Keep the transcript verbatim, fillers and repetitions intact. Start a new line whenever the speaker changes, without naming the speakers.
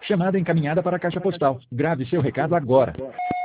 Chamada encaminhada para a caixa postal. Grave seu recado agora.